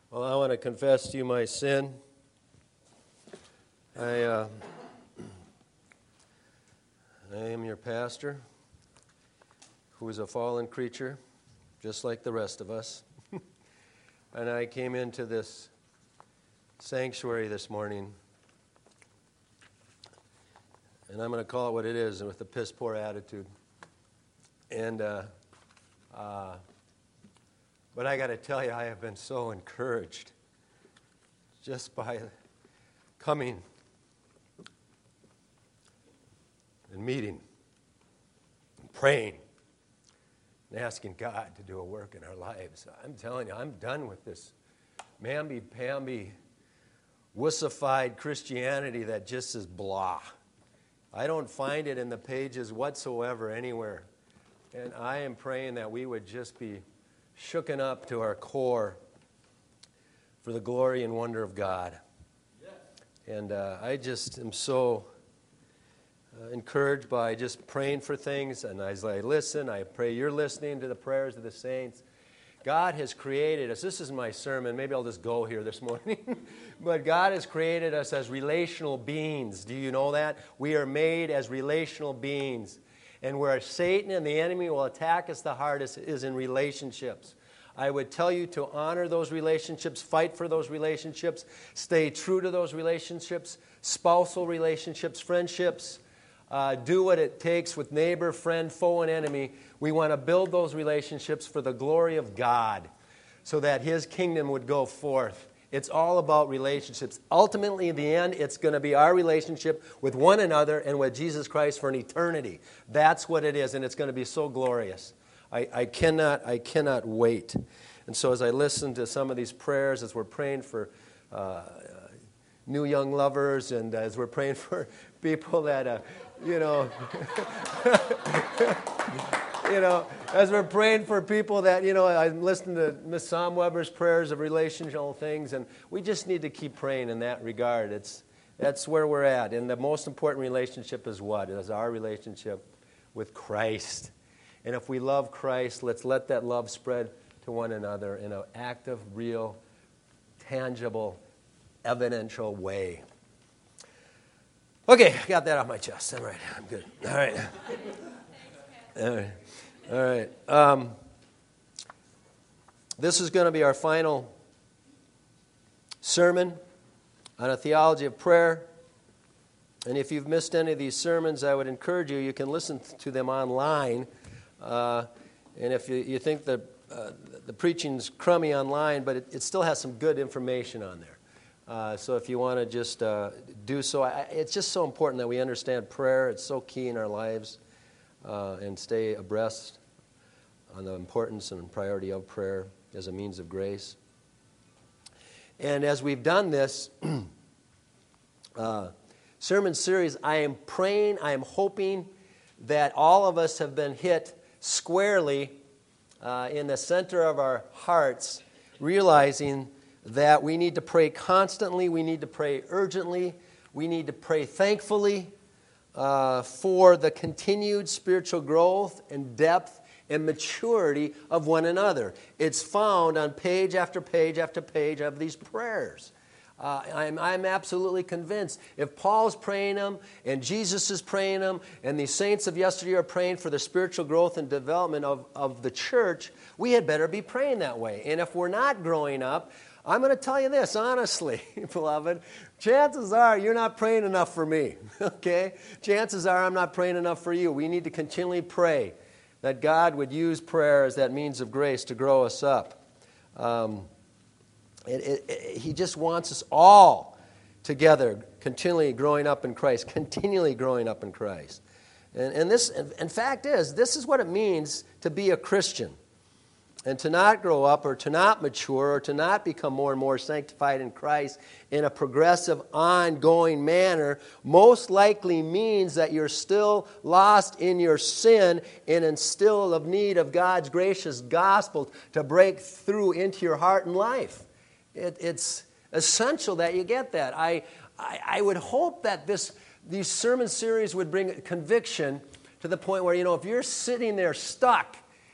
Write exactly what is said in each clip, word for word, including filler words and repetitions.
Well, I want to confess to you my sin. I, uh, I am your pastor, who is a fallen creature, just like the rest of us. And I came into this sanctuary this morning, and I'm going to call it what it is, with a piss-poor attitude. And, uh, uh, but I got to tell you, I have been so encouraged just by coming and meeting and praying and asking God to do a work in our lives. I'm telling you, I'm done with this mamby-pamby, wussified Christianity that just is blah. I don't find it in the pages whatsoever anywhere. And I am praying that we would just be shooken up to our core for the glory and wonder of God. Yes. And uh, I just am so uh, encouraged by just praying for things. And as I listen, I pray you're listening to the prayers of the saints. God has created us. This is my sermon. Maybe I'll just go here this morning. But God has created us as relational beings. Do you know that? We are made as relational beings. And where Satan and the enemy will attack us the hardest is in relationships. I would tell you to honor those relationships, fight for those relationships, stay true to those relationships, spousal relationships, friendships. Uh, do what it takes with neighbor, friend, foe, and enemy. We want to build those relationships for the glory of God so that His kingdom would go forth. It's all about relationships. Ultimately, in the end, it's going to be our relationship with one another and with Jesus Christ for an eternity. That's what it is, and it's going to be so glorious. I, I cannot, I cannot wait. And so as I listen to some of these prayers, as we're praying for uh, new young lovers, and as we're praying for people that, uh, you know... You know, as we're praying for people that, you know, I'm listening to Miss Sam Weber's prayers of relational things, and we just need to keep praying in that regard. It's that's where we're at. And the most important relationship is what? It is our relationship with Christ. And if we love Christ, let's let that love spread to one another in an active, real, tangible, evidential way. Okay, I got that off my chest. All right, I'm good. All right. All right. All right. Um, this is going to be our final sermon on a theology of prayer. And if you've missed any of these sermons, I would encourage you, you can listen to them online. Uh, and if you, you think the, uh, the preaching's crummy online, but it, it still has some good information on there. Uh, so if you want to just uh, do so, I, it's just so important that we understand prayer. It's so key in our lives. Uh, and stay abreast on the importance and priority of prayer as a means of grace. And as we've done this uh, sermon series, I am praying, I am hoping that all of us have been hit squarely uh, in the center of our hearts, realizing that we need to pray constantly, we need to pray urgently, we need to pray thankfully, Uh, for the continued spiritual growth and depth and maturity of one another. It's found on page after page after page of these prayers. Uh, I'm, I'm absolutely convinced if Paul's praying them and Jesus is praying them and the saints of yesterday are praying for the spiritual growth and development of, of the church, we had better be praying that way. And if we're not growing up, I'm going to tell you this, honestly, beloved, chances are you're not praying enough for me, okay? Chances are I'm not praying enough for you. We need to continually pray that God would use prayer as that means of grace to grow us up. Um, it, it, it, he just wants us all together, continually growing up in Christ, continually growing up in Christ. And, and this, in fact, is this is what it means to be a Christian. And to not grow up or to not mature or to not become more and more sanctified in Christ in a progressive, ongoing manner most likely means that you're still lost in your sin and in still of need of God's gracious gospel to break through into your heart and life. It, it's essential that you get that. I, I, I would hope that this these sermon series would bring conviction to the point where, you know, if you're sitting there stuck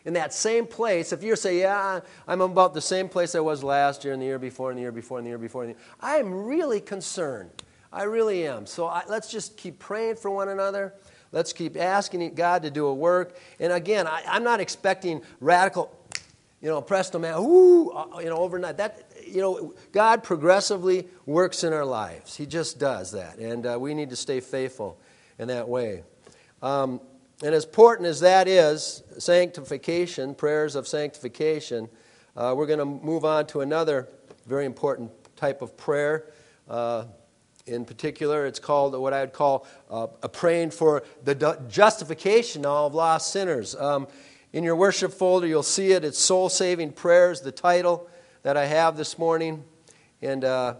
in that same place, if you say, yeah, I'm about the same place I was last year and the year before and the year before and the year before, and the, I am really concerned. I really am. So I, let's just keep praying for one another. Let's keep asking God to do a work. And again, I, I'm not expecting radical, you know, presto man, whoo, you know, overnight. That, you know, God progressively works in our lives. He just does that. And uh, we need to stay faithful in that way. Um, and as important as that is, sanctification, prayers of sanctification, uh, we're going to move on to another very important type of prayer. Uh, in particular, it's called what I would call uh, a praying for the justification now of lost sinners. Um, in your worship folder, you'll see it. It's Soul Saving Prayers, the title that I have this morning. And, uh,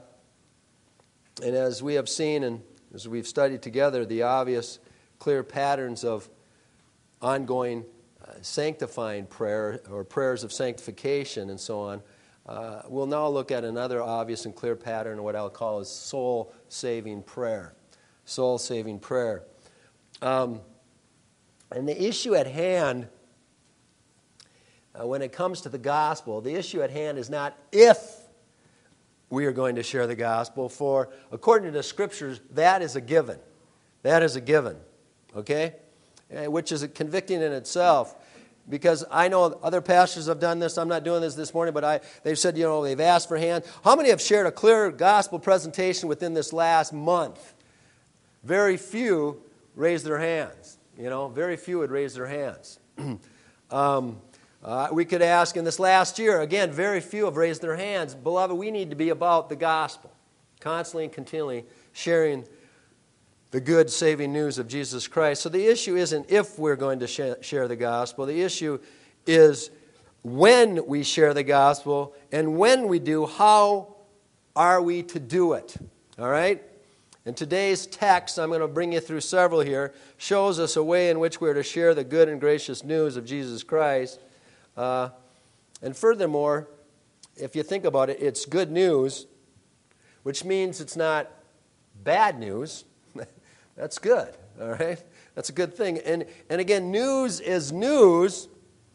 and as we have seen and as we've studied together, the obvious, clear patterns of ongoing uh, sanctifying prayer or prayers of sanctification and so on, uh, we'll now look at another obvious and clear pattern of what I'll call is soul-saving prayer. Soul-saving prayer. Um, and the issue at hand, uh, when it comes to the gospel, the issue at hand is not if we are going to share the gospel, for according to the Scriptures, that is a given. That is a given. Okay? Which is convicting in itself, because I know other pastors have done this. I'm not doing this this morning, but I they've said, you know, they've asked for hands. How many have shared a clear gospel presentation within this last month? Very few raised their hands. You know, very few would raise their hands. um, uh, we could ask in this last year, again, very few have raised their hands. Beloved, we need to be about the gospel, constantly and continually sharing the good saving news of Jesus Christ. So the issue isn't if we're going to sh- share the gospel. The issue is when we share the gospel, and when we do, how are we to do it? All right? And today's text, I'm going to bring you through several here, shows us a way in which we're to share the good and gracious news of Jesus Christ. Uh, and furthermore, if you think about it, it's good news, which means it's not bad news. That's good, all right? That's a good thing. And, and again, news is news,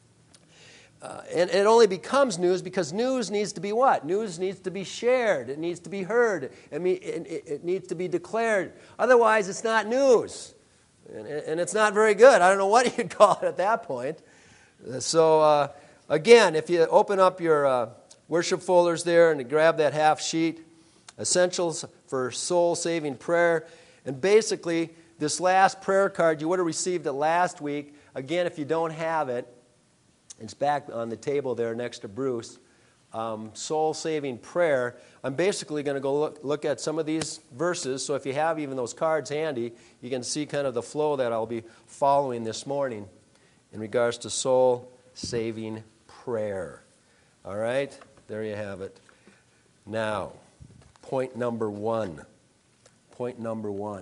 uh, and it only becomes news because news needs to be what? News needs to be shared. It needs to be heard. It, it, it needs to be declared. Otherwise, it's not news, and, and it's not very good. I don't know what you'd call it at that point. So, uh, again, if you open up your uh, worship folders there and grab that half sheet, Essentials for Soul-Saving Prayer. And basically, this last prayer card, you would have received it last week. Again, if you don't have it, it's back on the table there next to Bruce. Um, Soul-Saving Prayer. I'm basically going to go look, look at some of these verses. So if you have even those cards handy, you can see kind of the flow that I'll be following this morning in regards to soul-saving prayer. All right? There you have it. Now, point number one. Point number one.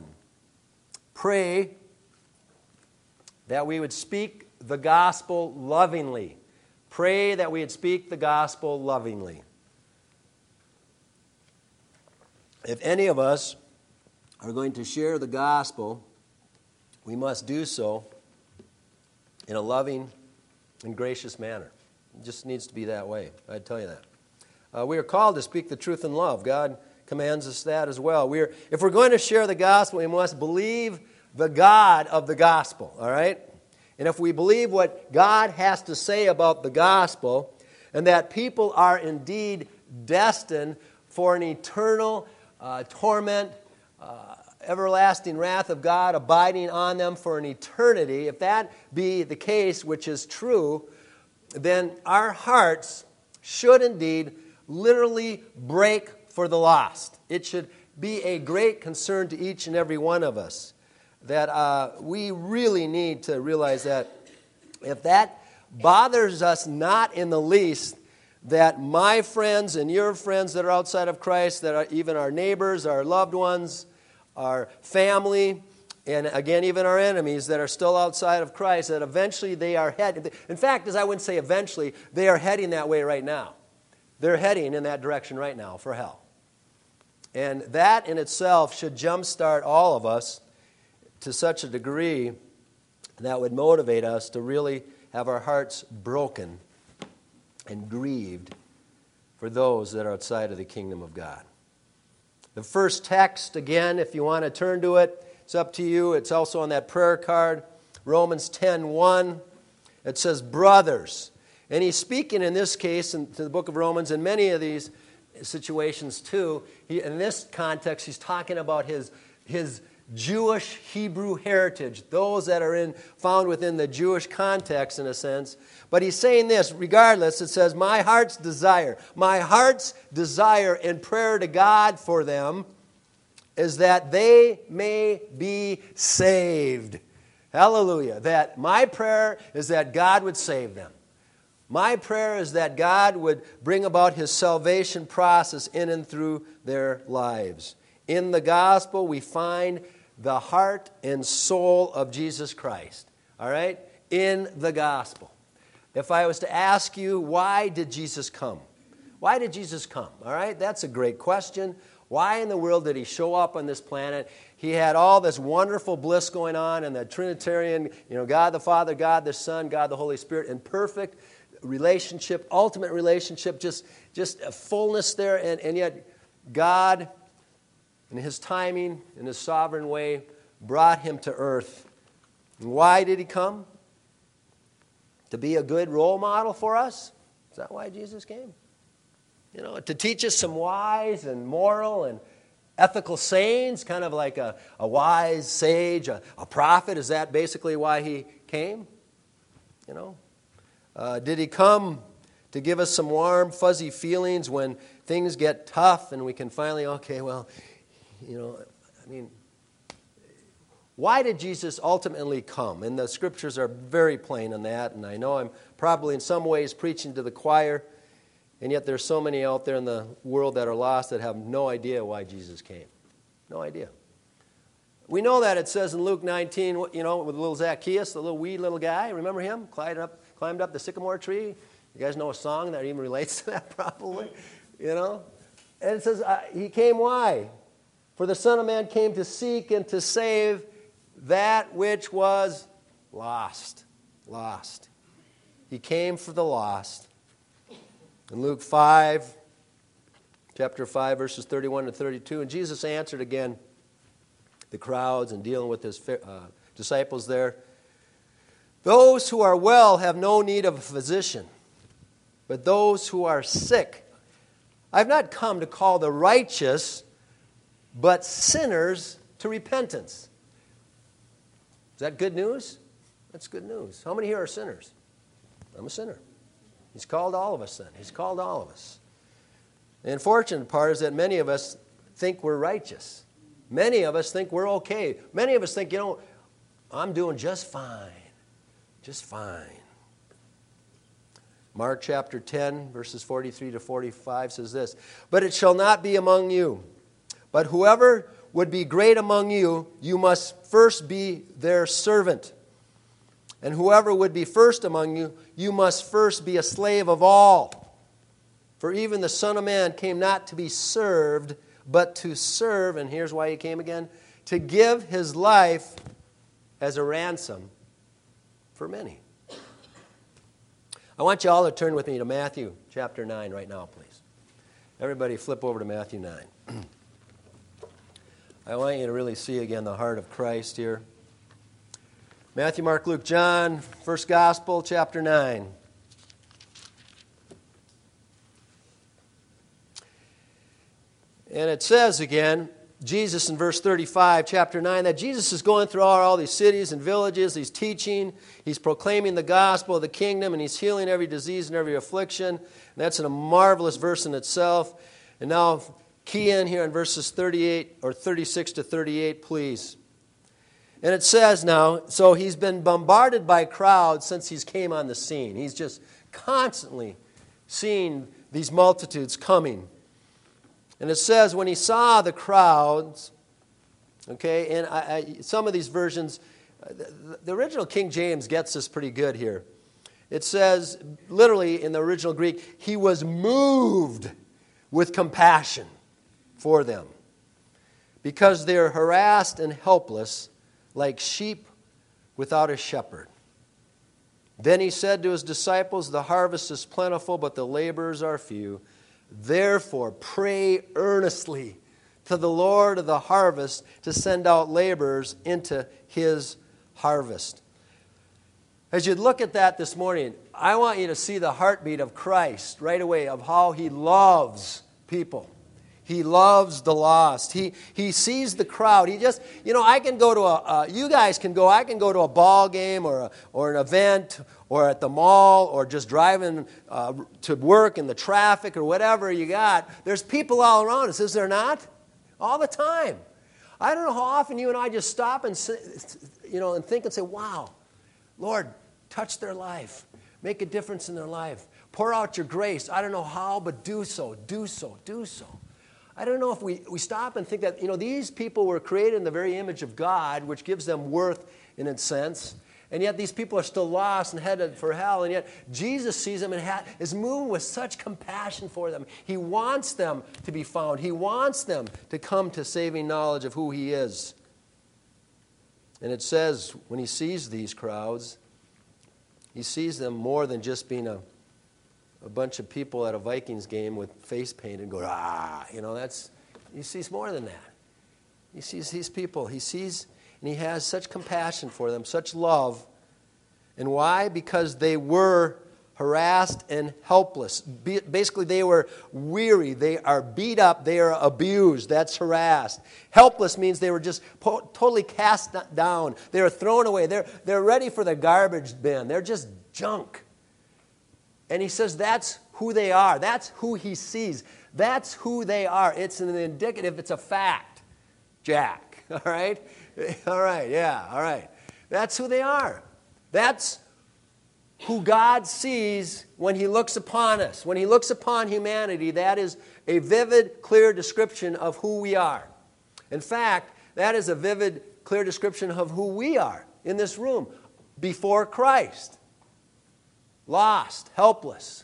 Pray that we would speak the gospel lovingly. Pray that we would speak the gospel lovingly. If any of us are going to share the gospel, we must do so in a loving and gracious manner. It just needs to be that way. I'd tell you that. Uh, we are called to speak the truth in love. God commands us that as well. We're, if we're going to share the gospel, we must believe the God of the gospel, all right? And if we believe what God has to say about the gospel, and that people are indeed destined for an eternal uh, torment, uh, everlasting wrath of God abiding on them for an eternity, if that be the case, which is true, then our hearts should indeed literally break for the lost. It should be a great concern to each and every one of us that uh, we really need to realize that if that bothers us not in the least, that my friends and your friends that are outside of Christ, that are even our neighbors, our loved ones, our family, and again, even our enemies that are still outside of Christ, that eventually they are heading. In fact, as I wouldn't say eventually, they are heading that way right now. They're heading in that direction right now for hell. And that in itself should jumpstart all of us to such a degree that would motivate us to really have our hearts broken and grieved for those that are outside of the kingdom of God. The first text, again, if you want to turn to it, it's up to you. It's also on that prayer card, Romans ten one. It says, brothers. And he's speaking in this case, in the book of Romans, in many of these situations too. He, in this context, he's talking about his, his Jewish Hebrew heritage, those that are in found within the Jewish context in a sense. But he's saying this, regardless, it says, my heart's desire, my heart's desire in prayer to God for them is that they may be saved. Hallelujah. That my prayer is that God would save them. My prayer is that God would bring about His salvation process in and through their lives. In the gospel, we find the heart and soul of Jesus Christ. All right? In the gospel. If I was to ask you, why did Jesus come? Why did Jesus come? All right? That's a great question. Why in the world did He show up on this planet? He had all this wonderful bliss going on, and the Trinitarian, you know, God the Father, God the Son, God the Holy Spirit, in perfect relationship, ultimate relationship, just, just a fullness there, and, and yet God, in His timing, in His sovereign way, brought Him to earth. And why did He come? To be a good role model for us? Is that why Jesus came? You know, to teach us some wise and moral and ethical sayings, kind of like a, a wise sage, a, a prophet. Is that basically why He came? You know? Uh, did He come to give us some warm, fuzzy feelings when things get tough and we can finally, okay, well, you know, I mean, why did Jesus ultimately come? And the scriptures are very plain on that, and I know I'm probably in some ways preaching to the choir, and yet there's so many out there in the world that are lost that have no idea why Jesus came. No idea. We know that it says in Luke nineteen, you know, with little Zacchaeus, the little wee little guy, remember him? Climbed up, climbed up the sycamore tree. You guys know a song that even relates to that probably, you know? And it says, uh, he came why? For the Son of Man came to seek and to save that which was lost. Lost. He came for the lost. In Luke five, chapter five, verses thirty-one to thirty-two, and Jesus answered again the crowds and dealing with His uh, disciples there. Those who are well have no need of a physician, but those who are sick. I've not come to call the righteous, but sinners to repentance. Is that good news? That's good news. How many here are sinners? I'm a sinner. He's called all of us then. He's called all of us. The unfortunate part is that many of us think we're righteous. Many of us think we're okay. Many of us think, you know, I'm doing just fine. Just fine. Mark chapter ten, verses forty-three to forty-five says this, but it shall not be among you. But whoever would be great among you, you must first be their servant. And whoever would be first among you, you must first be a slave of all. For even the Son of Man came not to be served, but to serve, and here's why He came again, to give His life as a ransom for many. I want you all to turn with me to Matthew chapter nine right now, please. Everybody flip over to Matthew nine. I want you to really see again the heart of Christ here. Matthew, Mark, Luke, John, first gospel, chapter nine. And it says again, Jesus in verse thirty-five, chapter nine, that Jesus is going through all, all these cities and villages. He's teaching. He's proclaiming the gospel of the kingdom, and He's healing every disease and every affliction. And that's a marvelous verse in itself. And now, key in here in verses thirty-eight or thirty-six to thirty-eight, please. And it says now, so He's been bombarded by crowds since He's came on the scene. He's just constantly seeing these multitudes coming. And it says, when He saw the crowds, okay, and I, I, some of these versions, the, the original King James gets this pretty good here. It says, literally in the original Greek, He was moved with compassion for them, because they're harassed and helpless like sheep without a shepherd. Then he said to his disciples, the harvest is plentiful, but the laborers are few. Therefore, pray earnestly to the Lord of the harvest to send out laborers into his harvest. As you look at that this morning, I want you to see the heartbeat of Christ right away, of how he loves people. He loves the lost. He he sees the crowd. He just, you know, I can go to a, uh, you guys can go, I can go to a ball game or a, or an event or at the mall or just driving uh, to work in the traffic or whatever you got. There's people all around us, is there not? All the time. I don't know how often you and I just stop and, you know, and think and say, wow, Lord, touch their life. Make a difference in their life. Pour out your grace. I don't know how, but do so, do so, do so. I don't know if we, we stop and think that, you know, these people were created in the very image of God, which gives them worth in a sense, and yet these people are still lost and headed for hell, and yet Jesus sees them and ha- is moved with such compassion for them. He wants them to be found. He wants them to come to saving knowledge of who he is. And it says when he sees these crowds, he sees them more than just being a a bunch of people at a Vikings game with face paint and go, ah, you know, that's, he sees more than that. He sees these people. He sees, and he has such compassion for them, such love. And why? Because they were harassed and helpless. Be, basically, they were weary. They are beat up. They are abused. That's harassed. Helpless means they were just po- totally cast down. They are thrown away. They're, they're ready for the garbage bin. They're just junk. And he says that's who they are. That's who he sees. That's who they are. It's an indicative. It's a fact, Jack. All right? All right, yeah, all right. That's who they are. That's who God sees when he looks upon us. When he looks upon humanity, that is a vivid, clear description of who we are. In fact, that is a vivid, clear description of who we are in this room before Christ. Lost, helpless,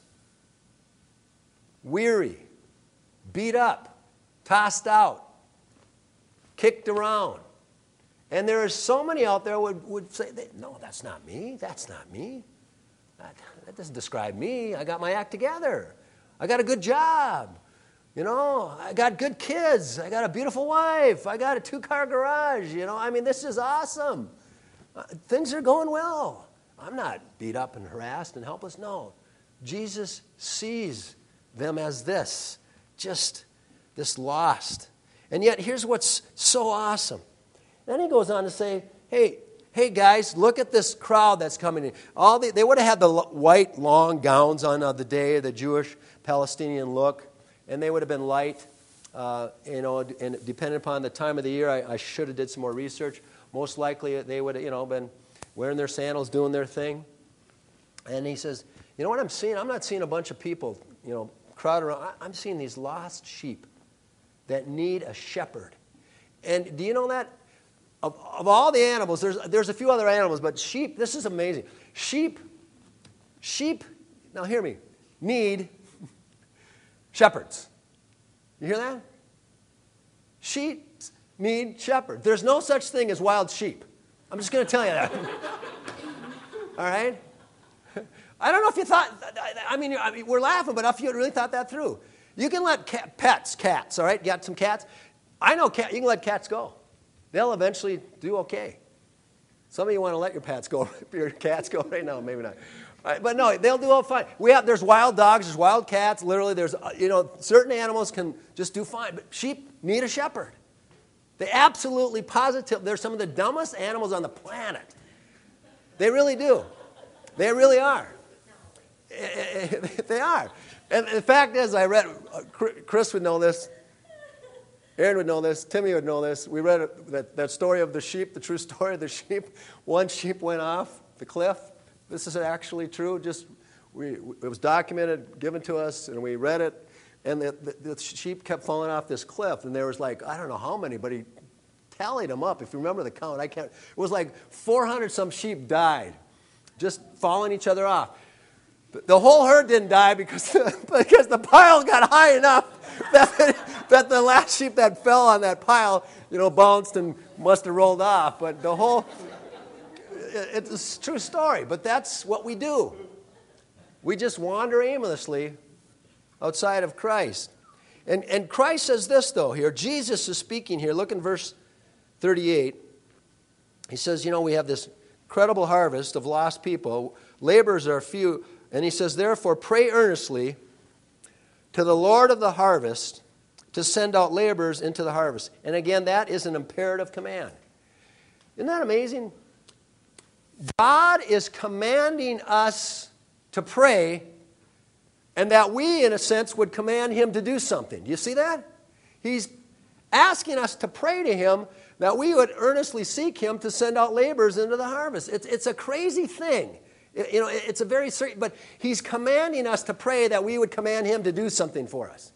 weary, beat up, tossed out, kicked around. And there are so many out there would, would say, no, that's not me. That's not me. That, that doesn't describe me. I got my act together. I got a good job. You know, I got good kids. I got a beautiful wife. I got a two-car garage. You know, I mean, this is awesome. Uh, things are going well. I'm not beat up and harassed and helpless. No. Jesus sees them as this, just this lost. And yet, here's what's so awesome. Then he goes on to say, hey, hey guys, look at this crowd that's coming in. All the, they would have had the white long gowns on uh, the day, the Jewish Palestinian look, and they would have been light. Uh, you know, and depending upon the time of the year, I, I should have did some more research. Most likely, they would have, you know, been wearing their sandals, doing their thing. And he says, you know what I'm seeing? I'm not seeing a bunch of people, you know, crowded around. I'm seeing these lost sheep that need a shepherd. And do you know that? Of, of all the animals, there's, there's a few other animals, but sheep, this is amazing. Sheep, sheep, now hear me, need shepherds. You hear that? Sheep need shepherds. There's no such thing as wild sheep. I'm just going to tell you that. All right? I don't know if you thought, I mean, I mean, we're laughing, but if you really thought that through. You can let cat, pets, cats, all right? You got some cats? I know cat, you can let cats go. They'll eventually do okay. Some of you want to let your pets go, your cats go right now, maybe not. All right, but no, they'll do all fine. We have, there's wild dogs, there's wild cats, literally, there's, you know, certain animals can just do fine, but sheep need a shepherd. They absolutely, positive. They're some of the dumbest animals on the planet. They really do. They really are. They are. And the fact is, I read, Chris would know this, Aaron would know this, Timmy would know this. We read that, that story of the sheep, the true story of the sheep. One sheep went off the cliff. This is actually true. Just we, it was documented, given to us, and we read it. And the, the, the sheep kept falling off this cliff, and there was like, I don't know how many, but he tallied them up. If you remember the count, I can't. It was like four hundred some sheep died, just falling each other off. The whole herd didn't die because, because the pile got high enough that, that the last sheep that fell on that pile, you know, bounced and must have rolled off. But the whole, It's a true story, but that's what we do. We just wander aimlessly outside of Christ. And, and Christ says this, though, here. Jesus is speaking here. Look in verse thirty-eight. He says, you know, we have this incredible harvest of lost people. Laborers are few. And he says, therefore, pray earnestly to the Lord of the harvest to send out laborers into the harvest. And again, that is an imperative command. Isn't that amazing? God is commanding us to pray, and that we, in a sense, would command him to do something. Do you see that? He's asking us to pray to him that we would earnestly seek him to send out laborers into the harvest. It's, it's a crazy thing. It, you know, it's a very certain, but he's commanding us to pray that we would command him to do something for us.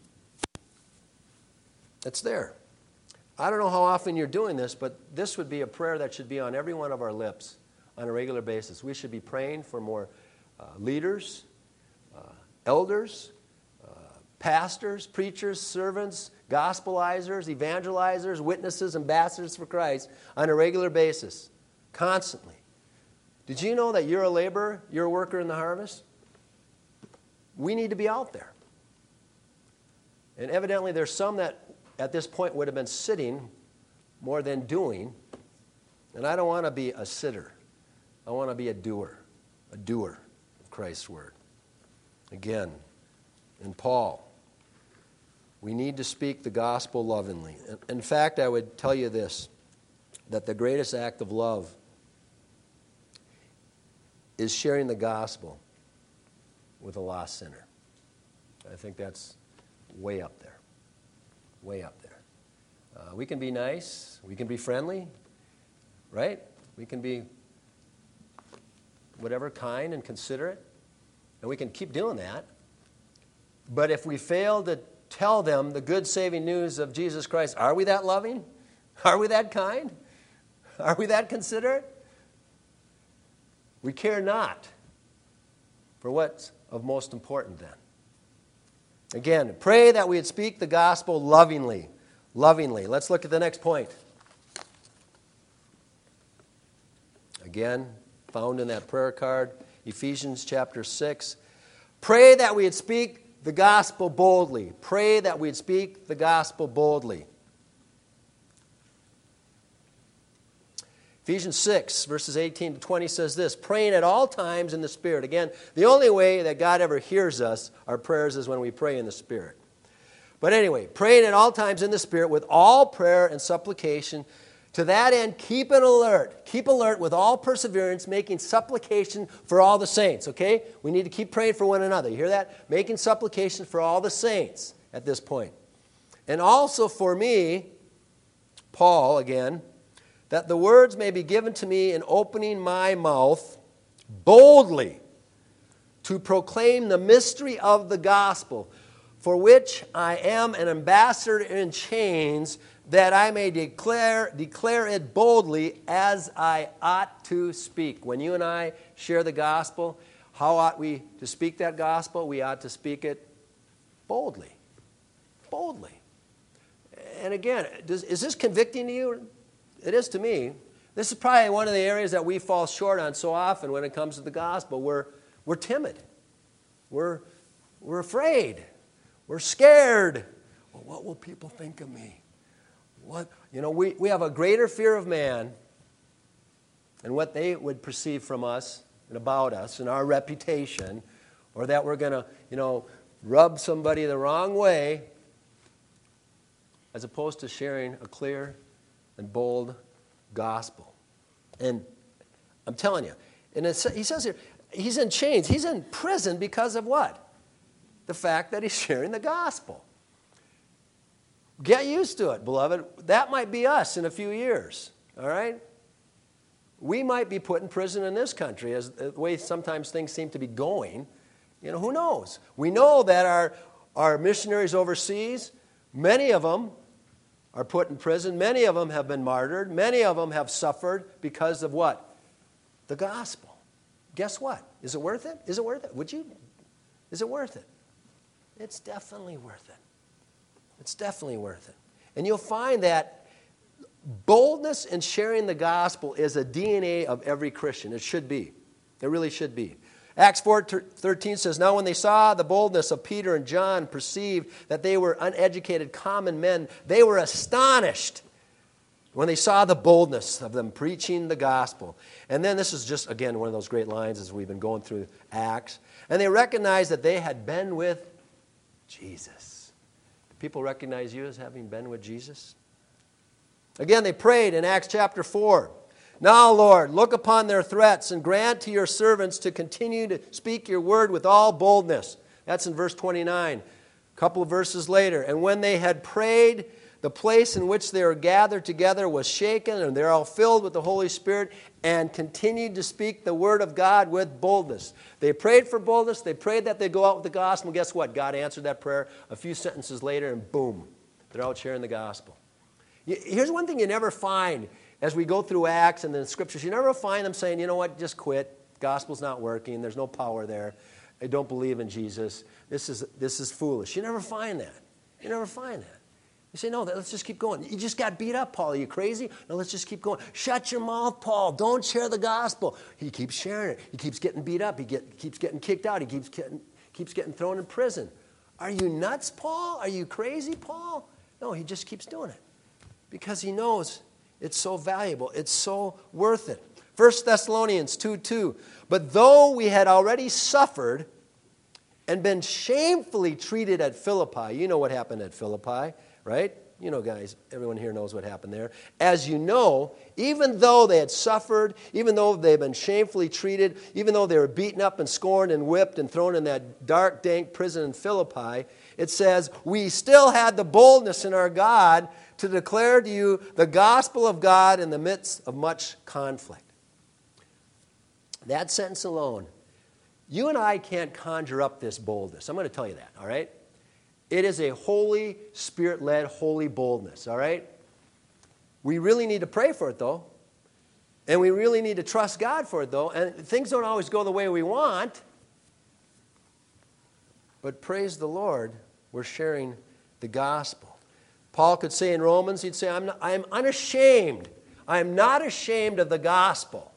It's there. I don't know how often you're doing this, but this would be a prayer that should be on every one of our lips on a regular basis. We should be praying for more uh, leaders, uh, elders, uh, pastors, preachers, servants, gospelizers, evangelizers, witnesses, ambassadors for Christ on a regular basis, constantly. Did you know that you're a laborer, you're a worker in the harvest? We need to be out there. And evidently there's some that at this point would have been sitting more than doing. And I don't want to be a sitter. I want to be a doer, a doer of Christ's word. Again, in Paul, we need to speak the gospel lovingly. In fact, I would tell you this, that the greatest act of love is sharing the gospel with a lost sinner. I think that's way up there. Way up there. Uh, we can be nice. We can be friendly. Right? We can be whatever, kind and considerate. And we can keep doing that. But if we fail to tell them the good saving news of Jesus Christ, are we that loving? Are we that kind? Are we that considerate? We care not for what's of most important then. Again, pray that we would speak the gospel lovingly. Lovingly. Let's look at the next point. Again, found in that prayer card, Ephesians chapter six. Pray that we would speak the gospel boldly. Pray that we would speak the gospel boldly. Ephesians six, verses eighteen to twenty says this, praying at all times in the Spirit. Again, the only way that God ever hears us, our prayers, is when we pray in the Spirit. But anyway, praying at all times in the Spirit with all prayer and supplication. To that end, keep an alert. Keep alert with all perseverance, making supplication for all the saints, okay? We need to keep praying for one another. You hear that? Making supplication for all the saints at this point. And also for me, Paul, again, that the words may be given to me in opening my mouth boldly to proclaim the mystery of the gospel, for which I am an ambassador in chains, that I may declare, declare it boldly as I ought to speak. When you and I share the gospel, how ought we to speak that gospel? We ought to speak it boldly. Boldly. And again, does, is this convicting to you? It is to me. This is probably one of the areas that we fall short on so often when it comes to the gospel. We're, we're timid. We're, we're afraid. We're scared. Well, what will people think of me? What, you know, we, we have a greater fear of man and what they would perceive from us and about us and our reputation, or that we're going to, you know, rub somebody the wrong way, as opposed to sharing a clear and bold gospel. And I'm telling you, and it's, he says here, he's in chains. He's in prison because of what? The fact that he's sharing the gospel. Get used to it, beloved. That might be us in a few years, all right? We might be put in prison in this country, as the way sometimes things seem to be going. You know, who knows? We know that our, our missionaries overseas, many of them are put in prison. Many of them have been martyred. Many of them have suffered because of what? The gospel. Guess what? Is it worth it? Is it worth it? Would you? Is it worth it? It's definitely worth it. It's definitely worth it. And you'll find that Boldness in sharing the gospel is a D N A of every Christian. It should be. It really should be. Acts four thirteen says, "Now when they saw the boldness of Peter and John, perceived that they were uneducated common men, they were astonished when they saw the boldness of them preaching the gospel." And then this is just, again, one of those great lines as we've been going through Acts. And they recognized that they had been with Jesus. Do people recognize you as having been with Jesus? Again, they prayed in Acts chapter four. "Now, Lord, look upon their threats and grant to your servants to continue to speak your word with all boldness." That's in verse twenty-nine. A couple of verses later. "And when they had prayed, the place in which they were gathered together was shaken, and they're all filled with the Holy Spirit and continued to speak the word of God with boldness." They prayed for boldness. They prayed that they'd go out with the gospel. Guess what? God answered that prayer a few sentences later, and boom, they're out sharing the gospel. Here's one thing you never find as we go through Acts and the Scriptures. You never find them saying, you know what, just quit. Gospel's not working. There's no power there. I don't believe in Jesus. This is, this is foolish. You never find that. You never find that. You say, no, let's just keep going. You just got beat up, Paul. Are you crazy? No, let's just keep going. Shut your mouth, Paul. Don't share the gospel. He keeps sharing it. He keeps getting beat up. He get, keeps getting kicked out. He keeps getting, keeps getting thrown in prison. Are you nuts, Paul? Are you crazy, Paul? No, he just keeps doing it because he knows it's so valuable. It's so worth it. First Thessalonians two two. "But though we had already suffered and been shamefully treated at Philippi," you know what happened at Philippi, right? You know, guys, everyone here knows what happened there. "As you know, even though they had suffered, even though they had been shamefully treated, even though they were beaten up and scorned and whipped and thrown in that dark, dank prison in Philippi," it says, "we still had the boldness in our God to declare to you the gospel of God in the midst of much conflict." That sentence alone, you and I can't conjure up this boldness. I'm going to tell you that, all right? It is a Holy Spirit-led, holy boldness, all right? We really need to pray for it, though. And we really need to trust God for it, though. And things don't always go the way we want. But praise the Lord, we're sharing the gospel. Paul could say in Romans, he'd say, I'm, not, I'm unashamed. I am not ashamed of the gospel.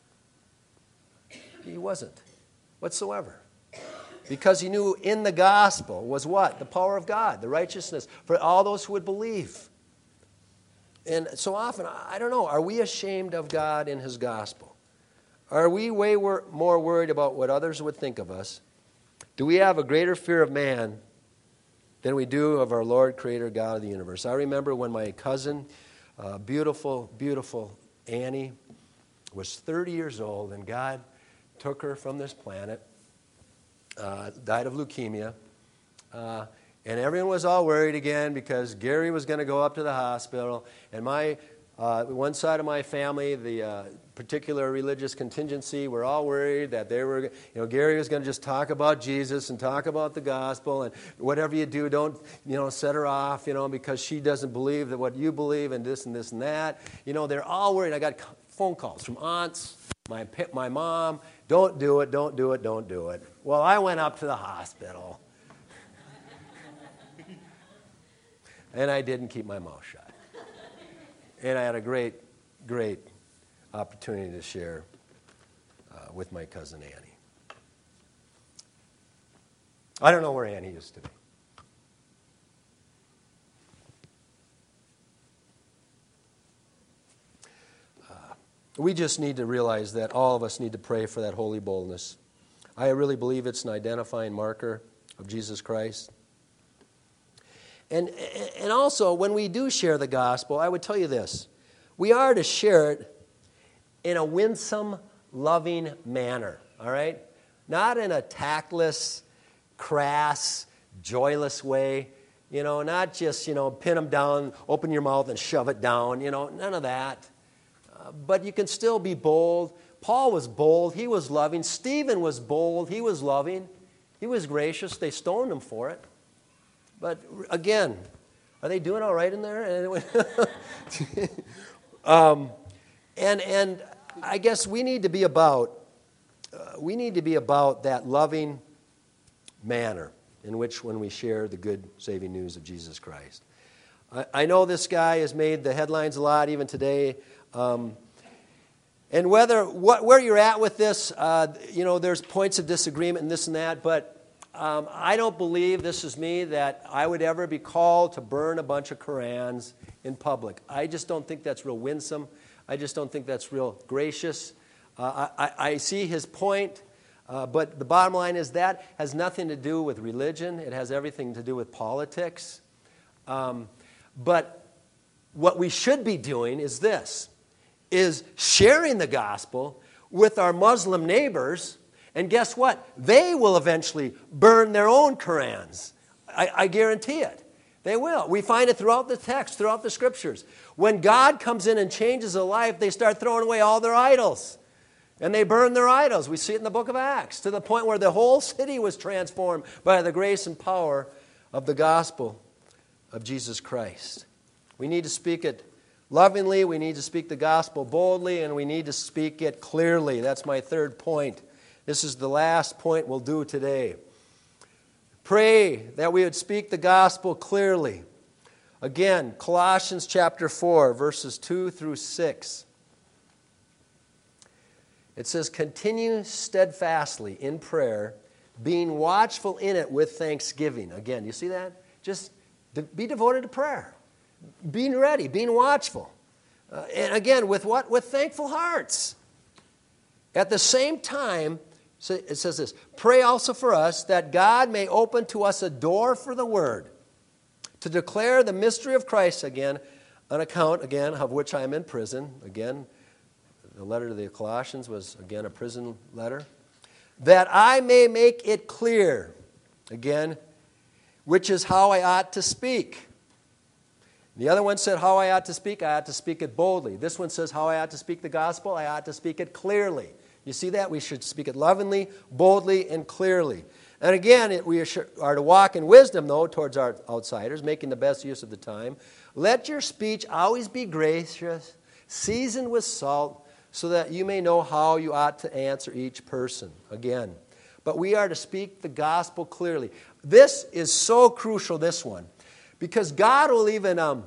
He wasn't whatsoever. Because he knew in the gospel was what? The power of God, the righteousness for all those who would believe. And so often, I don't know, are we ashamed of God in his gospel? Are we way more worried about what others would think of us? Do we have a greater fear of man than we do of our Lord, Creator, God of the universe? I remember when my cousin, uh, beautiful, beautiful Annie, was thirty years old, and God took her from this planet, uh, died of leukemia, uh, and everyone was all worried again because Gary was going to go up to the hospital, and my uh, one side of my family, the uh, particular religious contingency, were all worried that they were, you know, Gary was going to just talk about Jesus and talk about the gospel, and whatever you do, don't, you know, set her off, you know, because she doesn't believe that what you believe and this and this and that. You know, they're all worried. I got phone calls from aunts, my my mom, don't do it, don't do it, don't do it. Well, I went up to the hospital, and I didn't keep my mouth shut. And I had a great, great opportunity to share uh, with my cousin Annie. I don't know where Annie is today. Uh, we just need to realize that all of us need to pray for that holy boldness. I really believe it's an identifying marker of Jesus Christ. And, and also, when we do share the gospel, I would tell you this. We are to share it in a winsome, loving manner, all right? Not in a tactless, crass, joyless way. You know, not just, you know, pin them down, open your mouth and shove it down. You know, none of that. Uh, but you can still be bold. Paul was bold. He was loving. Stephen was bold. He was loving. He was gracious. They stoned him for it. But again, are they doing all right in there? um, and and I guess we need to be about uh, we need to be about that loving manner in which when we share the good saving news of Jesus Christ. I, I know this guy has made the headlines a lot, even today. Um, and whether what, where you're at with this, uh, you know, there's points of disagreement and this and that, but um, I don't believe, this is me, that I would ever be called to burn a bunch of Korans in public. I just don't think that's real winsome. I just don't think that's real gracious. Uh, I, I see his point, uh, but the bottom line is that has nothing to do with religion. It has everything to do with politics. Um, but what we should be doing is this, is sharing the gospel with our Muslim neighbors, and guess what? They will eventually burn their own Korans. I, I guarantee it. They will. We find it throughout the text, throughout the scriptures. When God comes in and changes a life, they start throwing away all their idols. And they burn their idols. We see it in the book of Acts, to the point where the whole city was transformed by the grace and power of the gospel of Jesus Christ. We need to speak it lovingly, we need to speak the gospel boldly, and we need to speak it clearly. That's my third point. This is the last point we'll do today. Pray that we would speak the gospel clearly. Again, Colossians chapter four, verses two through six. It says, continue steadfastly in prayer, being watchful in it with thanksgiving. Again, you see that? Just be devoted to prayer. Being ready, being watchful. Uh, and again, with what? With thankful hearts. At the same time, it says this, pray also for us that God may open to us a door for the word, to declare the mystery of Christ again, on account, again, of which I am in prison. Again, the letter to the Colossians was, again, a prison letter. That I may make it clear, again, which is how I ought to speak. The other one said how I ought to speak, I ought to speak it boldly. This one says how I ought to speak the gospel, I ought to speak it clearly. You see that? We should speak it lovingly, boldly, and clearly. And again, it, we are to walk in wisdom, though, towards our outsiders, making the best use of the time. Let your speech always be gracious, seasoned with salt, so that you may know how you ought to answer each person. Again. But we are to speak the gospel clearly. This is so crucial, this one, because God will even um,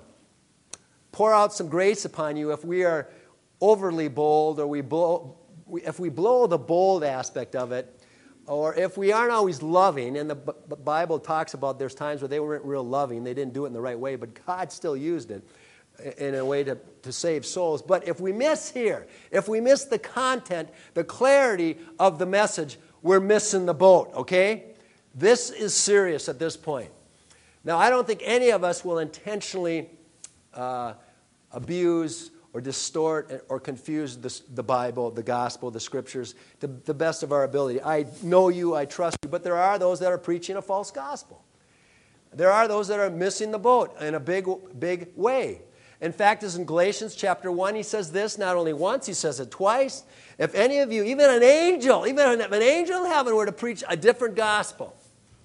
pour out some grace upon you if we are overly bold, or we blow, if we blow the bold aspect of it, or if we aren't always loving. And the B- Bible talks about there's times where they weren't real loving, they didn't do it in the right way, but God still used it in a way to, to save souls. But if we miss here, if we miss the content, the clarity of the message, we're missing the boat, okay? This is serious at this point. Now, I don't think any of us will intentionally uh, abuse or distort or confuse the, the Bible, the gospel, the scriptures to the best of our ability. I know you, I trust you, but there are those that are preaching a false gospel. There are those that are missing the boat in a big, big way. In fact, as in Galatians chapter one, he says this not only once, he says it twice. If any of you, even an angel, even if an angel in heaven were to preach a different gospel,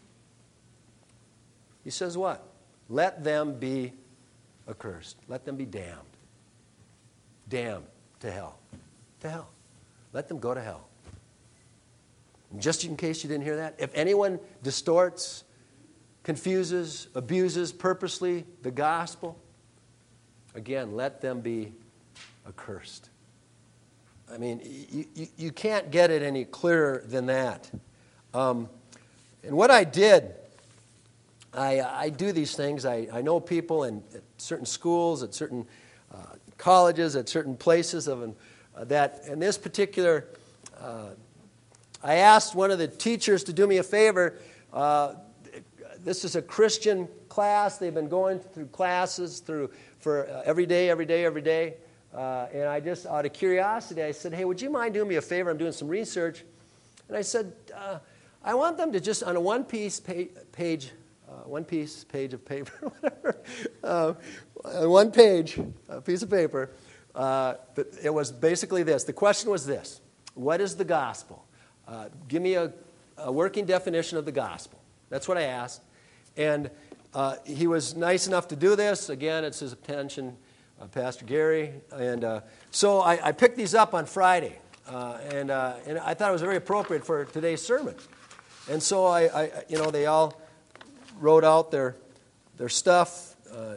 he says what? Let them be accursed. Let them be damned. Damned to hell. To hell. Let them go to hell. And just in case you didn't hear that, if anyone distorts, confuses, abuses purposely the gospel, again, let them be accursed. I mean, you, you, you can't get it any clearer than that. Um, and what I did, I, I do these things. I, I know people in at certain schools, at certain uh, colleges, at certain places of uh, that. In this particular, uh, I asked one of the teachers to do me a favor. Uh, this is a Christian class. They've been going through classes through for uh, every day, every day, every day. Uh, and I just, out of curiosity, I said, hey, would you mind doing me a favor? I'm doing some research. And I said, uh, I want them to just, on a one-piece pa- page, uh, one-piece page of paper, whatever, uh, on one page, a piece of paper, uh, it was basically this. The question was this: what is the gospel? Uh, give me a, a working definition of the gospel. That's what I asked. And uh, he was nice enough to do this. Again, it's his attention, uh, Pastor Gary. And uh, so I, I picked these up on Friday. Uh, and, uh, and I thought it was very appropriate for today's sermon. And so I, I you know, they all wrote out their their stuff. Uh,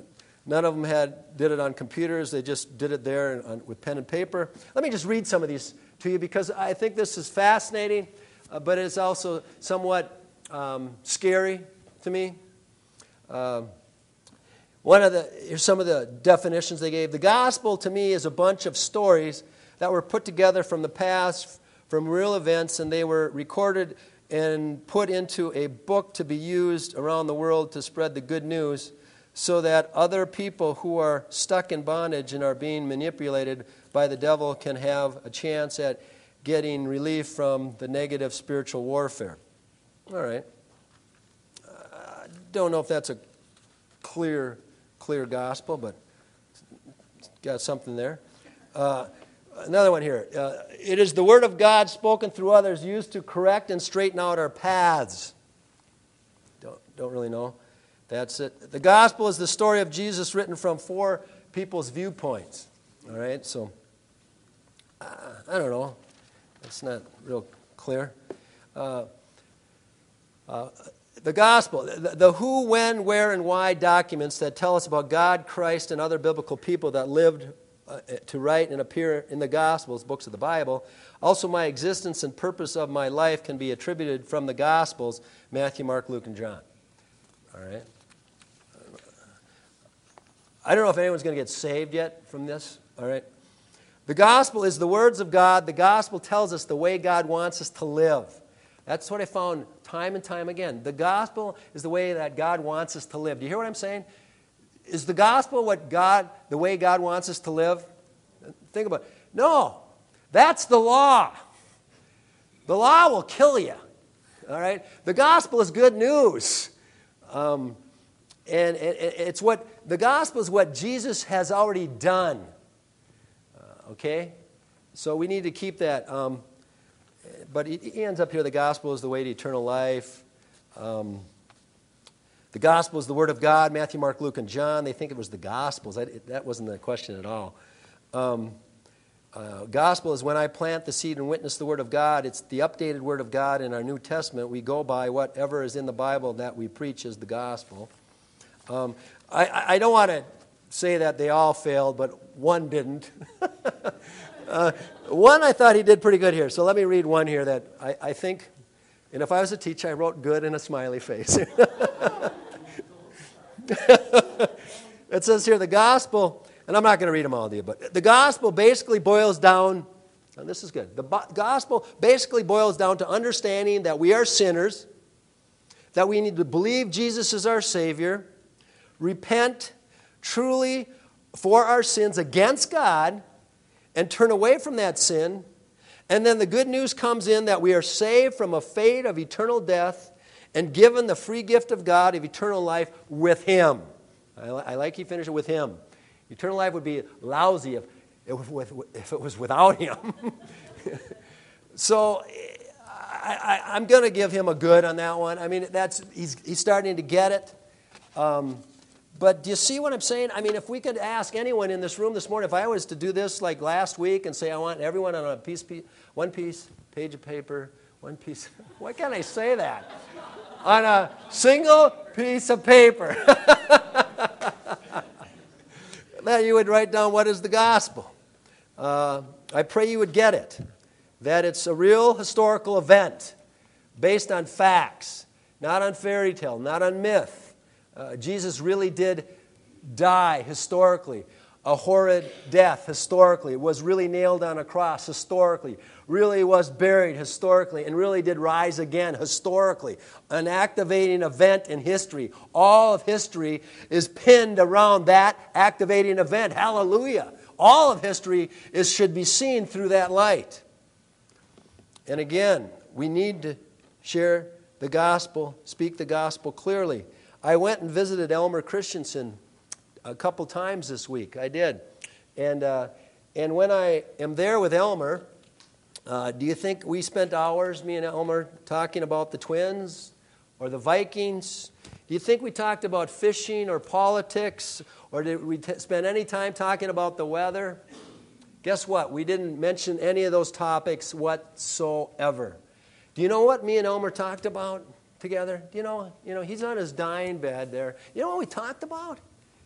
None of them had did it on computers. They just did it there on, with pen and paper. Let me just read some of these to you because I think this is fascinating, uh, but it's also somewhat um, scary to me. Uh, one of the here's some of the definitions they gave. The gospel to me is a bunch of stories that were put together from the past, from real events, and they were recorded and put into a book to be used around the world to spread the good news, so that other people who are stuck in bondage and are being manipulated by the devil can have a chance at getting relief from the negative spiritual warfare. All right. I don't know if that's a clear, clear gospel, but it's got something there. Uh, another one here. Uh, it is the word of God spoken through others, used to correct and straighten out our paths. Don't, don't really know. That's it. The gospel is the story of Jesus written from four people's viewpoints. All right, so uh, I don't know. It's not real clear. Uh, uh, the gospel, the, the who, when, where, and why documents that tell us about God, Christ, and other biblical people that lived uh, to write and appear in the Gospels, books of the Bible. Also, my existence and purpose of my life can be attributed from the Gospels, Matthew, Mark, Luke, and John. All right. I don't know if anyone's going to get saved yet from this. All right. The gospel is the words of God. The gospel tells us the way God wants us to live. That's what I found time and time again. The gospel is the way that God wants us to live. Do you hear what I'm saying? Is the gospel what God, the way God wants us to live? Think about it. No, that's the law. The law will kill you. All right. The gospel is good news. Um, and it, it's what the gospel is what Jesus has already done. Uh, okay, so we need to keep that. Um, but he, he ends up here. The gospel is the way to eternal life. Um, the gospel is the word of God. Matthew, Mark, Luke, and John. They think it was the gospels. That, it, that wasn't the question at all. Um, uh, gospel is when I plant the seed and witness the word of God. It's the updated word of God in our New Testament. We go by whatever is in the Bible that we preach as the gospel. Um, I, I don't want to say that they all failed, but one didn't. uh, one I thought he did pretty good here. So let me read one here that I, I think, and if I was a teacher, I wrote good in a smiley face. It says here, the gospel, and I'm not going to read them all to you, but the gospel basically boils down, and this is good, the bo- gospel basically boils down to understanding that we are sinners, that we need to believe Jesus is our Savior, repent truly for our sins against God, and turn away from that sin. And then the good news comes in that we are saved from a fate of eternal death and given the free gift of God of eternal life with Him. I, I like he finished it with Him. Eternal life would be lousy if it was, if it was without Him. So I, I, I'm going to give him a good on that one. I mean, that's he's, he's starting to get it. Um, But do you see what I'm saying? I mean, if we could ask anyone in this room this morning, if I was to do this like last week and say I want everyone on a piece, piece one piece, page of paper, one piece, why can't I say that? On a single piece of paper. That you would write down what is the gospel. Uh, I pray you would get it. That it's a real historical event based on facts, not on fairy tale, not on myth. Uh, Jesus really did die historically, a horrid death historically, was really nailed on a cross historically, really was buried historically, and really did rise again historically. An activating event in history. All of history is pinned around that activating event. Hallelujah. All of history is should be seen through that light. And again, we need to share the gospel, speak the gospel clearly. I went and visited Elmer Christensen a couple times this week. I did. And uh, and when I am there with Elmer, uh, do you think we spent hours, me and Elmer, talking about the Twins or the Vikings? Do you think we talked about fishing or politics? Or did we t- spend any time talking about the weather? Guess what? We didn't mention any of those topics whatsoever. Do you know what me and Elmer talked about together? You know, you know, he's on his dying bed there. You know what we talked about?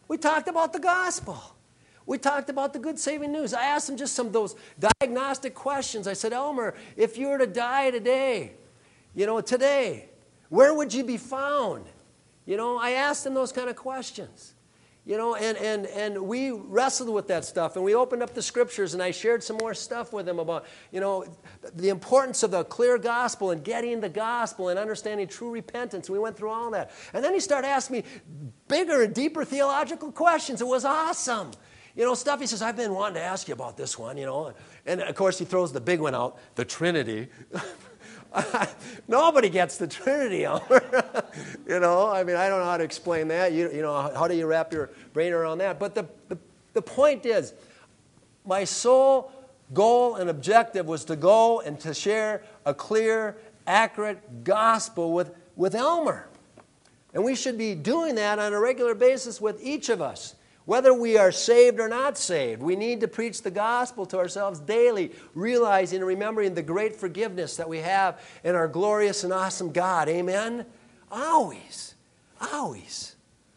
We talked about the gospel. We talked about the good saving news. I asked him just some of those diagnostic questions. I said, Elmer, if you were to die today, you know, today, where would you be found? You know, I asked him those kind of questions. You know, and, and, and we wrestled with that stuff, and we opened up the scriptures, and I shared some more stuff with him about, you know, the importance of the clear gospel and getting the gospel and understanding true repentance. We went through all that. And then he started asking me bigger and deeper theological questions. It was awesome. You know, stuff he says, I've been wanting to ask you about this one, you know. And, of course, he throws the big one out, the Trinity. Nobody gets the Trinity, Elmer. You know, I mean, I don't know how to explain that. You, you know, how, how do you wrap your brain around that? But the, the, the point is, my sole goal and objective was to go and to share a clear, accurate gospel with, with Elmer. And we should be doing that on a regular basis with each of us. Whether we are saved or not saved, we need to preach the gospel to ourselves daily, realizing and remembering the great forgiveness that we have in our glorious and awesome God. Amen? Always. Always.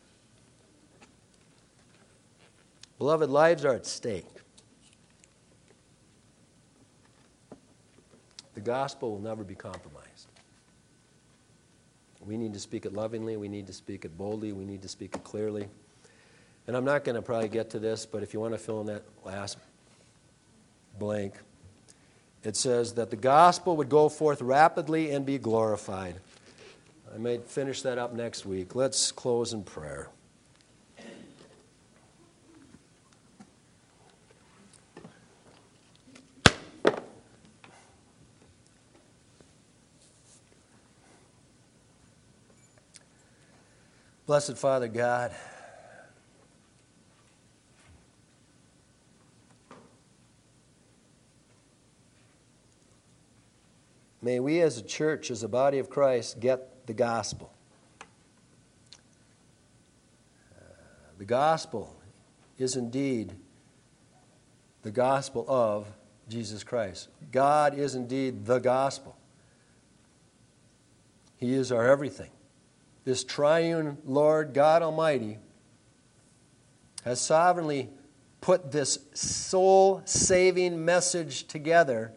Beloved, lives are at stake. The gospel will never be compromised. We need to speak it lovingly. We need to speak it boldly. We need to speak it clearly. And I'm not going to probably get to this, but if you want to fill in that last blank, it says that the gospel would go forth rapidly and be glorified. I may finish that up next week. Let's close in prayer. Blessed Father God, may we as a church, as a body of Christ, get the gospel. Uh, the gospel is indeed the gospel of Jesus Christ. God is indeed the gospel. He is our everything. This triune Lord God Almighty has sovereignly put this soul-saving message together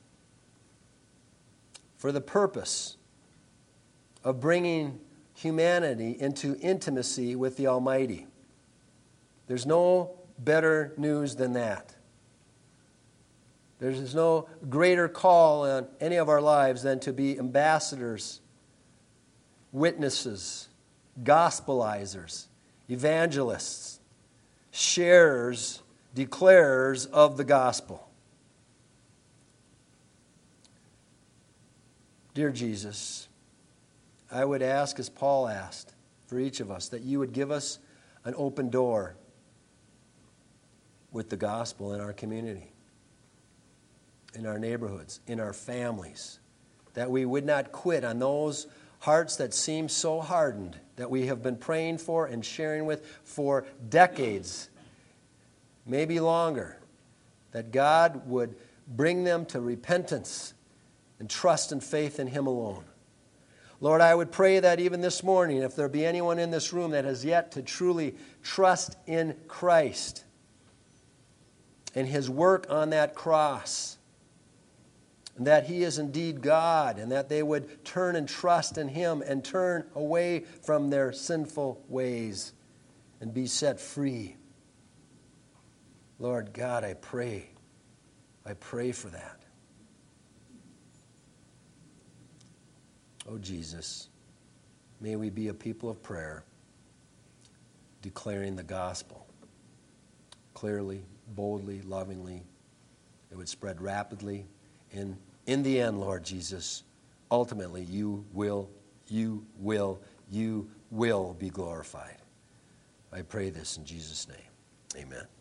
for the purpose of bringing humanity into intimacy with the Almighty. There's no better news than that. There's no greater call on any of our lives than to be ambassadors, witnesses, gospelizers, evangelists, sharers, declarers of the gospel. Dear Jesus, I would ask, as Paul asked, for each of us, that you would give us an open door with the gospel in our community, in our neighborhoods, in our families, that we would not quit on those hearts that seem so hardened, that we have been praying for and sharing with for decades, maybe longer, that God would bring them to repentance and trust and faith in Him alone. Lord, I would pray that even this morning, if there be anyone in this room that has yet to truly trust in Christ and His work on that cross, and that He is indeed God, and that they would turn and trust in Him and turn away from their sinful ways and be set free. Lord God, I pray, I pray for that. Oh, Jesus, may we be a people of prayer, declaring the gospel clearly, boldly, lovingly. It would spread rapidly. And in the end, Lord Jesus, ultimately you will, you will, you will be glorified. I pray this in Jesus' name. Amen.